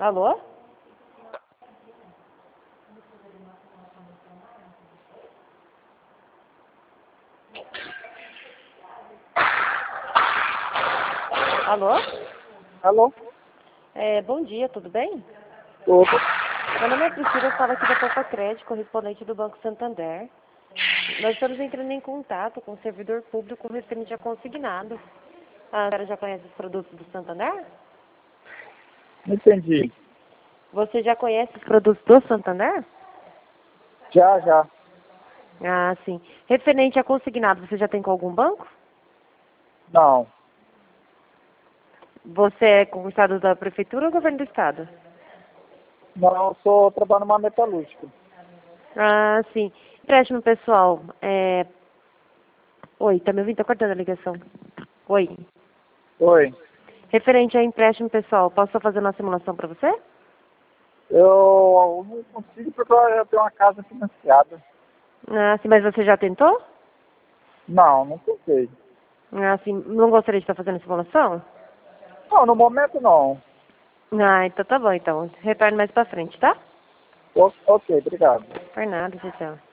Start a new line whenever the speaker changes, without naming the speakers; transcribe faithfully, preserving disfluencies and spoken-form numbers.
Alô? Alô?
Alô?
É, bom dia, tudo bem?
Tudo.
Meu nome é Priscila, eu falo aqui da Poupa Crédito, correspondente do Banco Santander. Nós estamos entrando em contato com o servidor público referente a consignado. A senhora já conhece os produtos do Santander?
Não entendi.
Você já conhece os produtos do Santander?
Já, já.
Ah, sim. Referente a consignado, você já tem com algum banco?
Não.
Você é concursado da Prefeitura ou governo do Estado?
Não, eu sou trabalho numa metalúrgica.
Ah, sim. Empréstimo pessoal. É... Oi, tá me ouvindo? Tá cortando a ligação. Oi.
Oi.
Referente a empréstimo pessoal, posso só fazer uma simulação para você?
Eu não consigo porque eu tenho uma casa financiada.
Ah, sim, mas você já tentou?
Não, não tentei.
Ah, sim, não gostaria de estar fazendo simulação?
Não, no momento não.
Ah, então tá bom, então. Retorne mais pra frente, tá?
O- ok, obrigado.
Por nada, tchau, tchau.